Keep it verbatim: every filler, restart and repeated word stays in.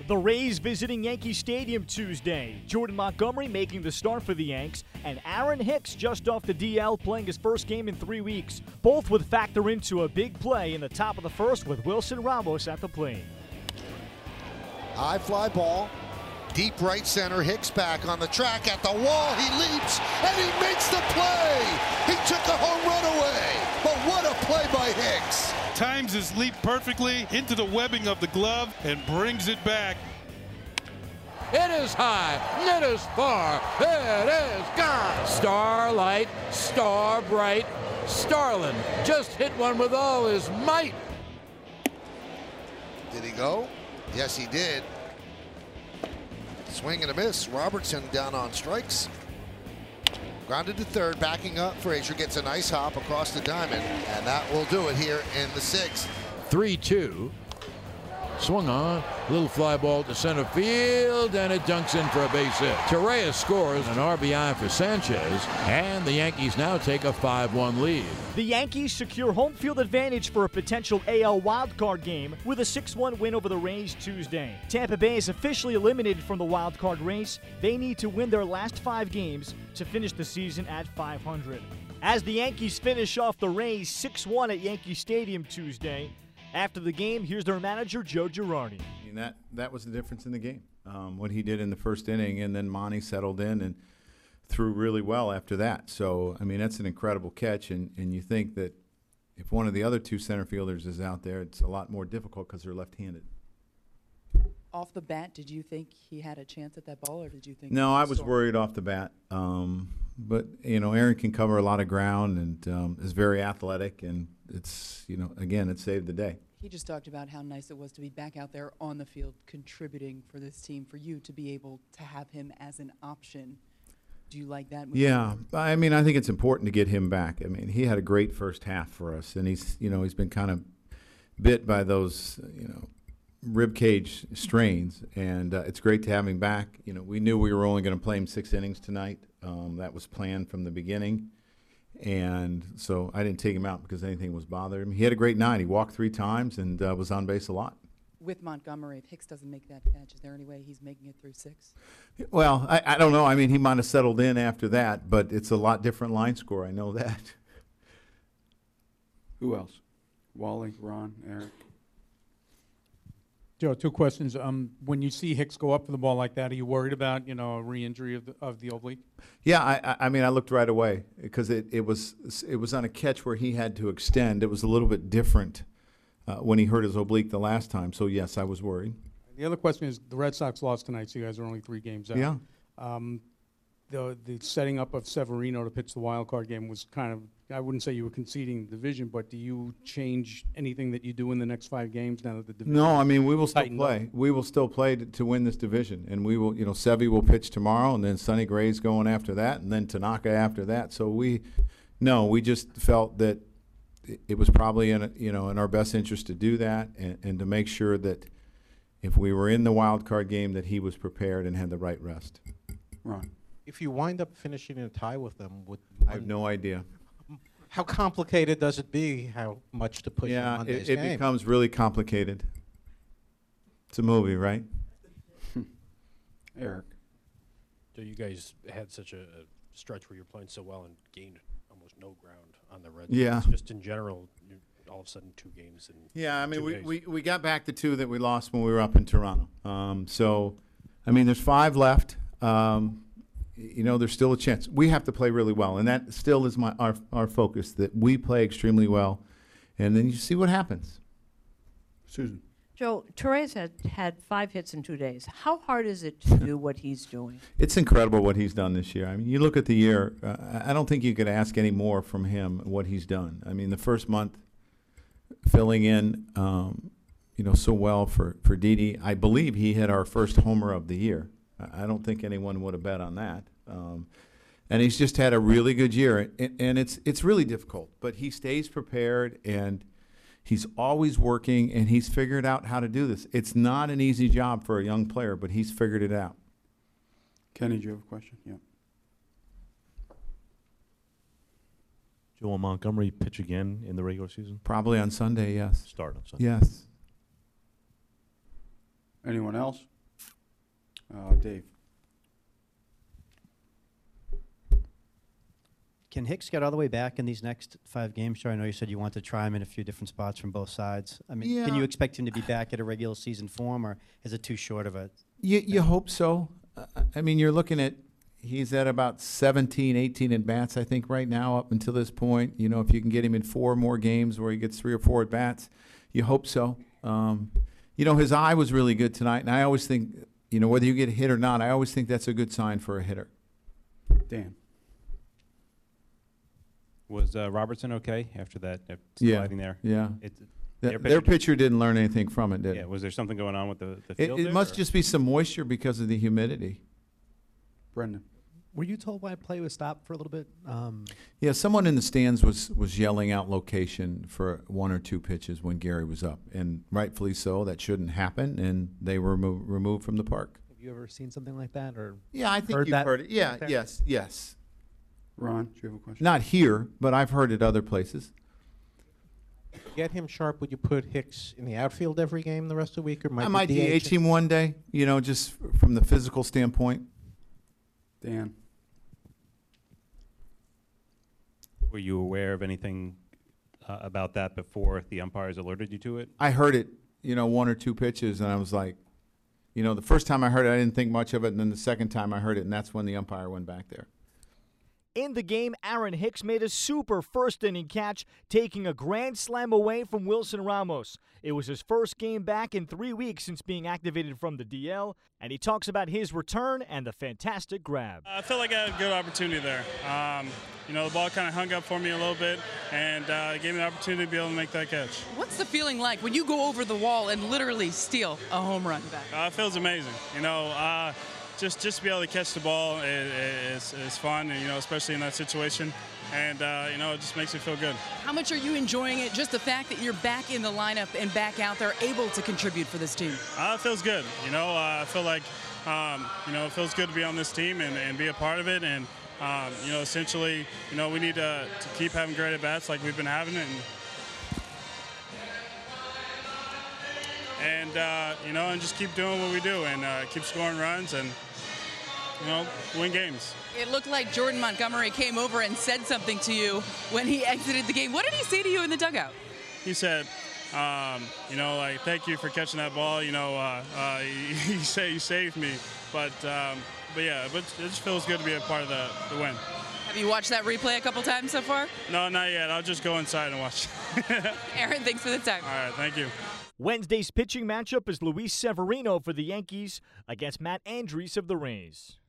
The Rays visiting Yankee Stadium Tuesday. Jordan Montgomery making the start for the Yanks, and Aaron Hicks just off the D L playing his first game in three weeks. Both would factor into a big play in the top of the first with Wilson Ramos at the plate. High fly ball, deep right center. Hicks back on the track at the wall. He leaps and he makes the play. He took a home run away. But what a play by Hicks. Times his leap perfectly into the webbing of the glove and brings it back. It is high, it is far, it is gone. Starlight, star bright, Starlin just hit one with all his might. Did he go? Yes, he did. Swing and a miss. Robertson down on strikes. Grounded to third, backing up. Frazier gets a nice hop across the diamond, and that will do it here in the sixth. three two. Swung on, little fly ball to center field, and it dunks in for a base hit. Torres scores an R B I for Sanchez, and the Yankees now take a five one lead. The Yankees secure home field advantage for a potential A L wildcard game with a six one win over the Rays Tuesday. Tampa Bay is officially eliminated from the wildcard race. They need to win their last five games to finish the season at five hundred. As the Yankees finish off the Rays six one at Yankee Stadium Tuesday, after the game, here's their manager, Joe Girardi. I mean, that, that was the difference in the game, um, what he did in the first inning, and then Monty settled in and threw really well after that. So, I mean, that's an incredible catch, and, and you think that if one of the other two center fielders is out there, it's a lot more difficult because they're left-handed. Off the bat, did you think he had a chance at that ball, or did you think? No, I was worried off the bat. Um, but, you know, Aaron can cover a lot of ground and um, is very athletic, and it's, you know, again, it saved the day. He just talked about how nice it was to be back out there on the field contributing for this team, for you to be able to have him as an option. Do you like that? Yeah, I mean, I think it's important to get him back. I mean, he had a great first half for us, and he's, you know, he's been kind of bit by those, you know, rib cage strains, and uh, it's great to have him back. You know, we knew we were only going to play him six innings tonight. Um, that was planned from the beginning, and so I didn't take him out because anything was bothering him. He had a great night. He walked three times and uh, was on base a lot. With Montgomery, if Hicks doesn't make that catch, is there any way he's making it through six? Well, I, I don't know. I mean, he might have settled in after that, but it's a lot different line score. I know that. Who else? Wally, Ron, Eric? Joe, two questions. Um, when you see Hicks go up for the ball like that, are you worried about, you know, a re-injury of the, of the oblique? Yeah, I, I mean, I looked right away because it, it was it was on a catch where he had to extend. It was a little bit different uh, when he hurt his oblique the last time. So, yes, I was worried. The other question is the Red Sox lost tonight, so you guys are only three games out. Yeah. Um, the the setting up of Severino to pitch the wild card game was kind of, I wouldn't say you were conceding the division, but do you change anything that you do in the next five games now that the division? No, I mean, we will still tightened play. up? We will still play to, to win this division, and we will, you know, Sevy will pitch tomorrow, and then Sonny Gray's going after that, and then Tanaka after that. So we, no, we just felt that it, it was probably in, you know, in our best interest to do that, and, and to make sure that if we were in the wild card game, that he was prepared and had the right rest. Ron. If you wind up finishing in a tie with them, would I have no idea. how complicated does it be? How much to push Yeah, in Monday's it, it game? becomes really complicated. It's a movie, right? Eric. So you guys had such a, a stretch where you're playing so well and gained almost no ground on the Red Sox. Yeah. Just in general, you, all of a sudden two games. In Yeah, I mean, two we, days. we, we got back the two that we lost when we were up in Toronto. Um, so, I mean, there's five left. Um, you know, there's still a chance. We have to play really well, and that still is my our, our focus, that we play extremely well, and then you see what happens. Susan. Joe, Torres had had five hits in two days. How hard is it to do what he's doing? It's incredible what he's done this year. I mean, you look at the year, uh, I don't think you could ask any more from him what he's done. I mean, the first month filling in, um, you know, so well for, for Didi. I believe he hit our first homer of the year. I don't think anyone would have bet on that. Um, and he's just had a really good year. And, and it's it's really difficult, but he stays prepared, and he's always working, and he's figured out how to do this. It's not an easy job for a young player, but he's figured it out. Kenny, do you have a question? Yeah. Joel Montgomery pitch again in the regular season? Probably on Sunday, yes. Start on Sunday. Yes. Anyone else? Uh, Dave. Can Hicks get all the way back in these next five games? Sure, I know you said you want to try him in a few different spots from both sides. I mean, can Yeah. you expect him to be back at a regular season form, or is it too short of a? You, you hope so. Uh, I mean, you're looking at, he's at about seventeen, eighteen at-bats, I think, right now up until this point. You know, if you can get him in four more games where he gets three or four at-bats, you hope so. Um, you know, his eye was really good tonight, and I always think, you know, whether you get hit or not, I always think that's a good sign for a hitter. Dan. Was uh, Robertson okay after that uh, Yeah, sliding there? yeah. It, Th- their pitcher didn't learn anything from it, did Yeah, it? was there something going on with the, the It, field it there, must or- just be some moisture because of the humidity. Brendan. Were you told why play was stopped for a little bit? Um, Yeah, someone in the stands was, was yelling out location for one or two pitches when Gary was up, and rightfully so. That shouldn't happen, and they were remo- removed from the park. have you ever seen something like that, or Yeah, I think heard you've that heard it. Yeah, out there? yes, yes. Ron, do you have a question? Not here, but I've heard it other places. Get him sharp. Would you put Hicks in the outfield every game the rest of the week, or might I you might D H him? him one day, you know, just f- from the physical standpoint. Dan. Were you aware of anything uh, about that before the umpires alerted you to it? I heard it, you know, one or two pitches, and I was like, you know, the first time I heard it, I didn't think much of it, and then the second time I heard it, and that's when the umpire went back there. In the game, Aaron Hicks made a super first-inning catch, taking a grand slam away from Wilson Ramos. It was his first game back in three weeks since being activated from the D L, and he talks about his return and the fantastic grab. I felt like I had a good opportunity there. Um, you know, the ball kind of hung up for me a little bit, and uh, it gave me the opportunity to be able to make that catch. What's the feeling like when you go over the wall and literally steal a home run back? Uh, it feels amazing. You know, uh, just just to be able to catch the ball is, is, is fun, and you know, especially in that situation. And uh, you know, it just makes me feel good. How much are you enjoying it? Just the fact that you're back in the lineup and back out there, able to contribute for this team. Uh, it feels good. You know, uh, I feel like um, you know, it feels good to be on this team and, and be a part of it. And um, you know, essentially, you know, we need to, to keep having great at bats like we've been having, and and uh, you know, and just keep doing what we do, and uh, keep scoring runs, and you know, win games. It looked like Jordan Montgomery came over and said something to you when he exited the game. What did he say to you in the dugout? He said, um, you know, like, thank you for catching that ball. You know, uh, uh, he, he said you saved me, but um, but yeah, but it just feels good to be a part of the, the win. Have you watched that replay a couple times so far? No, not yet. I'll just go inside and watch. Aaron, thanks for the time. All right, thank you. Wednesday's pitching matchup is Luis Severino for the Yankees against Matt Andriese of the Rays.